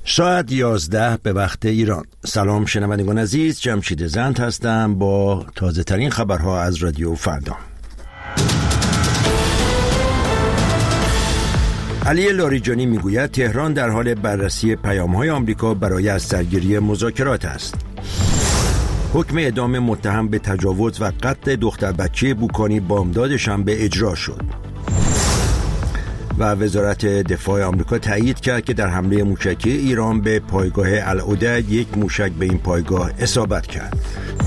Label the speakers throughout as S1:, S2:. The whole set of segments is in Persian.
S1: ساعت 11 به وقت ایران. سلام شنوندگان عزیز، جمشید زند هستم با تازه ترین خبرها از رادیو فردا. علی لاریجانی میگوید تهران در حال بررسی پیام‌های آمریکا برای از سرگیری مذاکرات است. حکم اعدام متهم به تجاوز و قتل دختر بچه بوکانی بامداد شنبه اجرا شد. و وزارت دفاع آمریکا تایید کرد که در حمله موشکی ایران به پایگاه العدید یک موشک به این پایگاه اصابت کرد.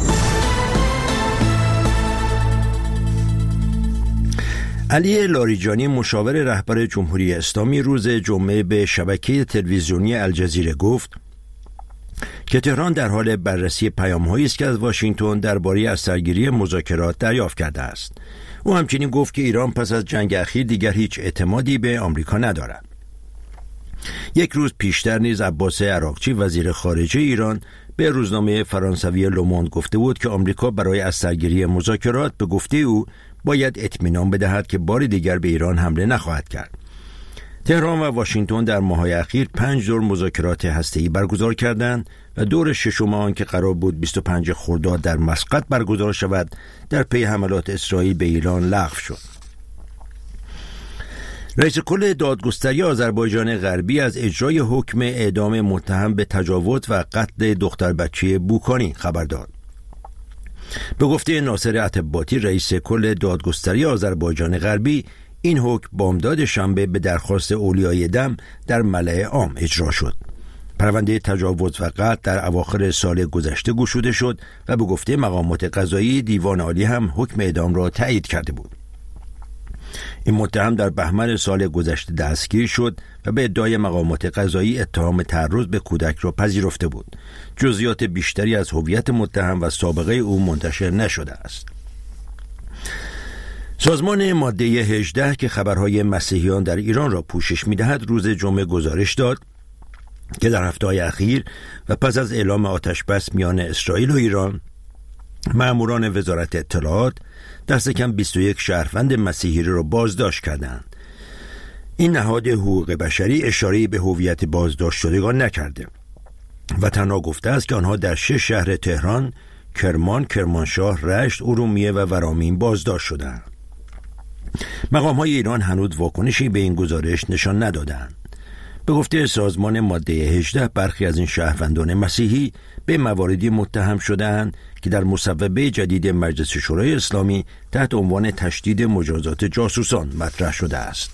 S1: علی لاریجانی مشاور رهبر جمهوری اسلامی روز جمعه به شبکه تلویزیونی الجزیره گفت که تهران در حال بررسی پیام‌هایی است که از واشنگتن درباره از سرگیری مذاکرات دریافت کرده است. او همچنین گفت که ایران پس از جنگ اخیر دیگر هیچ اعتمادی به آمریکا ندارد. یک روز پیشتر نیز عباس عراقچی وزیر خارجه ایران به روزنامه فرانسوی لوموند گفته بود که آمریکا برای از سرگیری مذاکرات به گفته او باید اطمینان بدهد که بار دیگر به ایران حمله نخواهد کرد. تهران و واشنگتن در ماه‌های اخیر 5 دور مذاکرات هسته‌ای برگزار کردند و دور ششم آن که قرار بود 25 خرداد در مسقط برگزار شود در پی حملات اسرائیل به ایران لغو شد. رئیس کل دادگستری آذربایجان غربی از اجرای حکم اعدام متهم به تجاوز و قتل دختر بچه بوکانی خبر داد. به گفته ناصر عتباتی رئیس کل دادگستری آذربایجان غربی، این حکم بامداد شنبه به درخواست اولیای دم در ملأ عام اجرا شد. پرونده تجاوز و قتل در اواخر سال گذشته گشوده شد و به گفته مقامات قضایی دیوان عالی هم حکم اعدام را تایید کرده بود. این متهم در بهمن سال گذشته دستگیر شد و به ادعای مقامات قضایی اتهام تعرض به کودک را پذیرفته بود. جزئیات بیشتری از هویت متهم و سابقه او منتشر نشده است. سازمان ماده 18 که خبرهای مسیحیان در ایران را پوشش می‌دهد روز جمعه گزارش داد که در هفته‌های اخیر و پس از اعلام آتش‌بس میان اسرائیل و ایران، مأموران وزارت اطلاعات دست کم 21 شهروند مسیحی را بازداشت کردند. این نهاد حقوق بشری اشاره‌ای به هویت بازداشت شدگان نکرده و تنها گفته است که آنها در 6 شهر تهران، کرمان، کرمانشاه، رشت، ارومیه و ورامین بازداشت شدند. مقام‌های ایران هنوز واکنشی به این گزارش نشان ندادند. به گفته سازمان ماده 18 برخی از این شهروندان مسیحی به مواردی متهم شدند که در مصوبه جدید مجلس شورای اسلامی تحت عنوان تشدید مجازات جاسوسان مطرح شده است.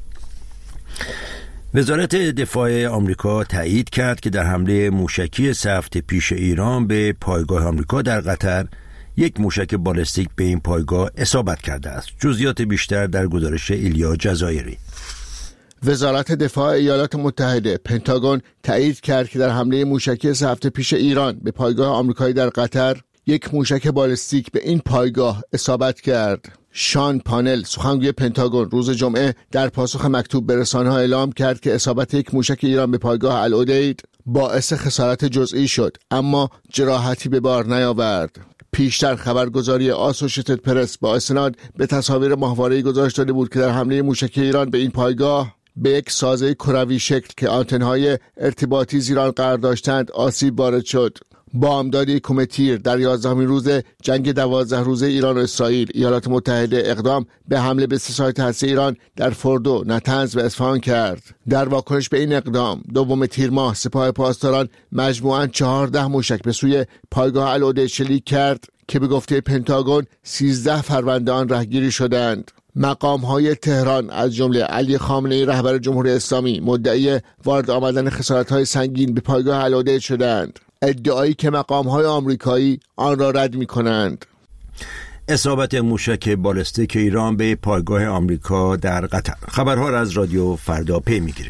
S1: وزارت دفاع آمریکا تایید کرد که در حمله موشکی 3 هفته پیش ایران به پایگاه آمریکا در قطر یک موشک بالستیک به این پایگاه اصابت کرده است. جزئیات بیشتر در گزارش ایلیا جزایری.
S2: وزارت دفاع ایالات متحده پنتاگون تایید کرد که در حمله موشکی 3 هفته پیش ایران به پایگاه آمریکایی در قطر یک موشک بالستیک به این پایگاه اصابت کرد. شان پانل سخنگوی پنتاگون روز جمعه در پاسخ مکتوب به رسانه‌ها اعلام کرد که اصابت یک موشک ایران به پایگاه العدید باعث خسارت جزئی شد اما جراحتی به بار نیاورد. پیشتر خبرگزاری آسوشیتد پرس با استناد به تصاویر ماهواره‌ای گزارش داده بود که در حمله موشکی ایران به این پایگاه به یک سازه کروی شکل که آنتن‌های ارتباطی زیر آن قرار داشتند آسیب وارد شد. بامداد یکم تیر در 11مین روز جنگ 12 روزه ایران و اسرائیل، ایالات متحده اقدام به حمله به 3 سایت هسته ایران در فوردو، نتنز و اصفهان کرد. در واکنش به این اقدام، 2 تیر ماه سپاه پاسداران مجموعاً 14 موشک به سوی پایگاه العدید شلیک کرد که به گفته پنتاگون 13 فرمانده آن رهگیری شدند. مقام‌های تهران از جمله علی خامنه‌ای رهبر جمهوری اسلامی مدعی وارد آمدن خسارت‌های سنگین به پایگاه العدید شدند، ادعایی که مقام‌های آمریکایی آن را رد می‌کنند.
S1: اصابت موشک بالستیک ایران به پایگاه آمریکا در قطر. خبرها را از رادیو فردا پی می‌گیریم.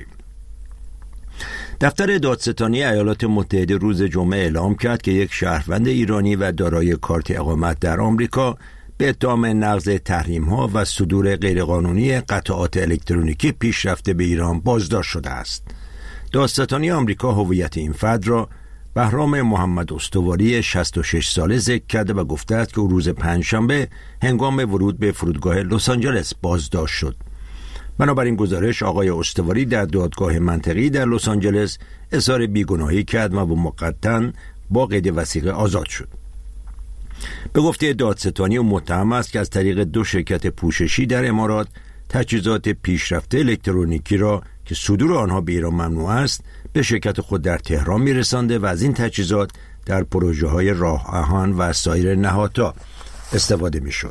S1: دفتر دادستانی ایالات متحده روز جمعه اعلام کرد که یک شهروند ایرانی و دارای کارت اقامت در آمریکا به اتهام نقض تحریم‌ها و صدور غیرقانونی قطعات الکترونیکی پیشرفته به ایران بازداشت شده است. دادستانی آمریکا هویت این فرد را بهرام محمد استواری 66 ساله ذکر کرده و گفته است که او روز پنجشنبه هنگام ورود به فرودگاه لس آنجلس بازداشت شد. بنابراین گزارش آقای استواری در دادگاه منطقی در لس آنجلس اظهار بیگناهی کرد و موقتا با قید وثیقه آزاد شد. به گفته دادستانی او متهم است که از طریق 2 شرکت پوششی در امارات تجهیزات پیشرفته الکترونیکی را که صدور آنها به ایران ممنوع است به شرکت خود در تهران می‌رسانده و از این تجهیزات در پروژه‌های راه آهن و سایر نهادها استفاده می‌شد.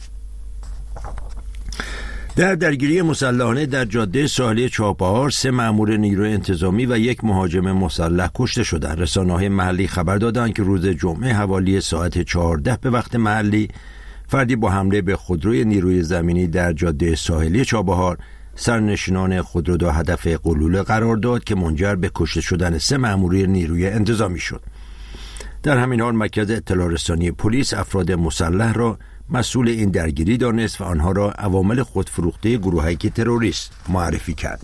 S1: در درگیری مسلحانه در جاده ساحلی چابهار 3 مأمور نیروی انتظامی و 1 مهاجم مسلح کشته شدند. رسانه‌های محلی خبر دادند که روز جمعه حوالی ساعت 14 به وقت محلی فردی با حمله به خودروی نیروی زمینی در جاده ساحلی چابهار سرنشینان خودرو را هدف گلوله قرار داد که منجر به کشته شدن 3 مأمور نیروی انتظامی شد. در همین حال مرکز اطلاع رسانی پلیس افراد مسلح را مسئول این درگیری دانست و آنها را عوامل خودفروخته گروهک تروریست معرفی کرد.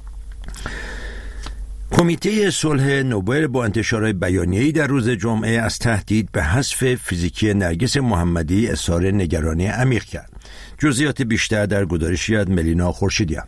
S1: کمیته صلح نوبل با انتشار بیانیه‌ای در روز جمعه از تهدید به حذف فیزیکی نرگس محمدی اظهار نگرانی عمیق کرد. جزئیات بیشتر در گزارشی از ملینا خورشیدیان.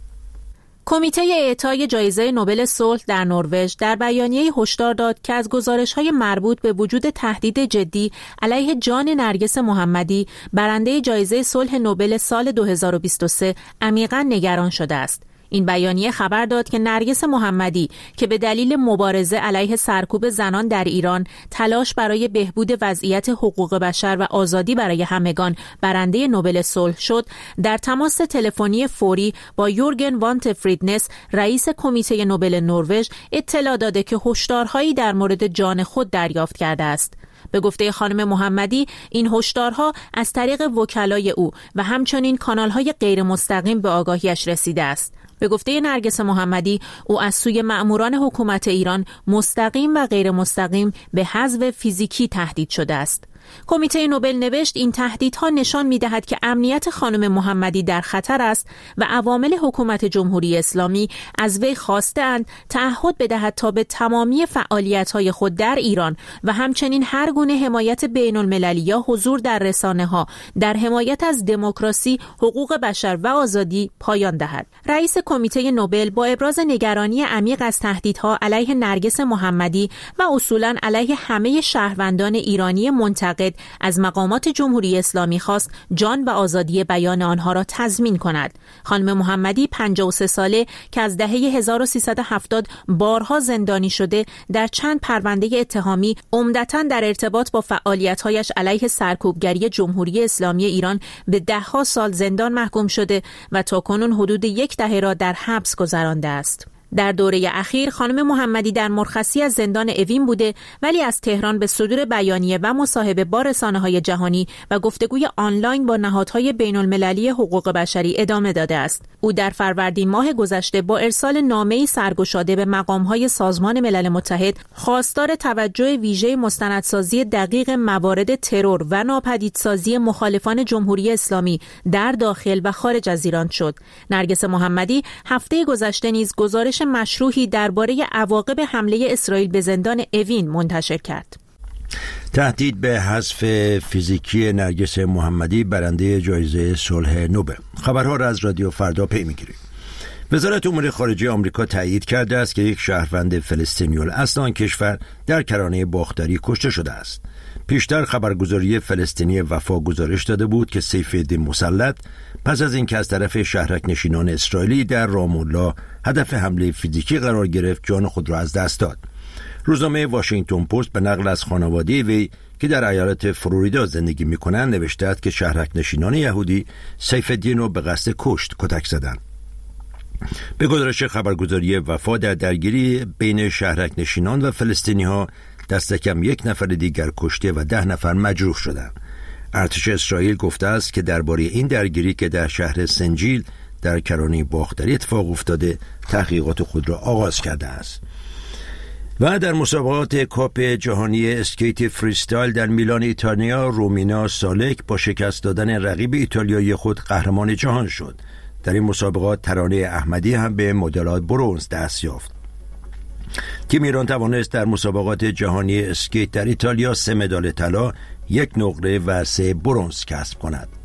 S3: کمیته اعطای جایزه نوبل صلح در نروژ در بیانیه‌ای هشدار داد که از گزارش‌های مربوط به وجود تهدید جدی علیه جان نرگس محمدی برنده جایزه صلح نوبل سال 2023 عمیقاً نگران شده است. این بیانیه خبر داد که نرگس محمدی که به دلیل مبارزه علیه سرکوب زنان در ایران تلاش برای بهبود وضعیت حقوق بشر و آزادی برای همگان برنده نوبل صلح شد، در تماس تلفنی فوری با یورگن وانت فریدنس رئیس کمیته نوبل نروژ اطلاع داده که هشدارهایی در مورد جان خود دریافت کرده است. به گفته خانم محمدی این هشدارها از طریق وکلای او و همچنین کانال‌های غیر مستقیم به آگاهیش رسیده است. به گفته نرگس محمدی او از سوی مأموران حکومت ایران مستقیم و غیر مستقیم به حذف فیزیکی تهدید شده است. کمیته نوبل نوشت این تهدیدها نشان می‌دهد که امنیت خانم محمدی در خطر است و عوامل حکومت جمهوری اسلامی از وی خواسته‌اند تعهد بدهد تا به تمامی فعالیت‌های خود در ایران و همچنین هر گونه حمایت بین‌المللی یا حضور در رسانه‌ها در حمایت از دموکراسی، حقوق بشر و آزادی پایان دهد. رئیس کمیته نوبل با ابراز نگرانی عمیق از تهدیدها علیه نرگس محمدی و اصولاً علیه همه شهروندان ایرانی منتقد از مقامات جمهوری اسلامی خواست جان و آزادی بیان آنها را تضمین کند. خانم محمدی 53 ساله که از دهه 1370 بارها زندانی شده در چند پرونده اتهامی عمدتاً در ارتباط با فعالیت‌هایش علیه سرکوبگری جمهوری اسلامی ایران به 10 سال زندان محکوم شده و تاکنون حدود 1 دهه را در حبس گذرانده است. در دوره اخیر خانم محمدی در مرخصی از زندان اوین بوده ولی از تهران به صدور بیانیه و مصاحبه با رسانه‌های جهانی و گفتگوی آنلاین با نهادهای بین‌المللی حقوق بشری ادامه داده است. او در فروردین ماه گذشته با ارسال نامه‌ای سرگشاده به مقام‌های سازمان ملل متحد خواستار توجه ویژه مستندسازی دقیق موارد ترور و ناپدیدسازی مخالفان جمهوری اسلامی در داخل و خارج از ایران شد. نرگس محمدی هفته گذشته نیز گزارش مشروحی درباره عواقب حمله اسرائیل به زندان اوین منتشر کرد.
S1: تهدید به حذف فیزیکی نرگس محمدی برنده جایزه صلح نوبل. خبرها را از رادیو فردا پی می‌گیرید. وزارت امور خارجه آمریکا تایید کرده است که یک شهروند فلسطینی الاصل آن کشور در کرانه باختری کشته شده است. پیشتر خبرگزاری فلسطینی وفا گزارش داده بود که سیف الدین مسلط پس از اینکه از طرف شهرک نشینان اسرائیلی در رام الله هدف حمله فیزیکی قرار گرفت جان خود را از دست داد. روزنامه واشنگتن پست به نقل از خانواده وی که در ایالت فلوریدا زندگی می‌کنند نوشته است که شهرک نشینان یهودی سیف الدین را به قصد کتک زدند. به گزارش خبرگزاری وفا در درگیری بین شهرک نشینان و فلسطینی‌ها دست کم 1 نفر دیگر کشته و 10 نفر مجروح شدند. ارتش اسرائیل گفته است که درباره این درگیری که در شهر سنجیل در کرانه باختری اتفاق افتاده تحقیقات خود را آغاز کرده است. و در مسابقات کاپ جهانی اسکیت فریستایل در میلان ایتالیا رومینا سالک با شکست دادن رقیب ایتالیایی خود قهرمان جهان شد. در این مسابقات ترانه احمدی هم به مدال برنز دست یافت. تیم ایران توانست در مسابقات جهانی اسکیت در ایتالیا 3 مدال طلا، 1 نقره و 3 برنز کسب کند.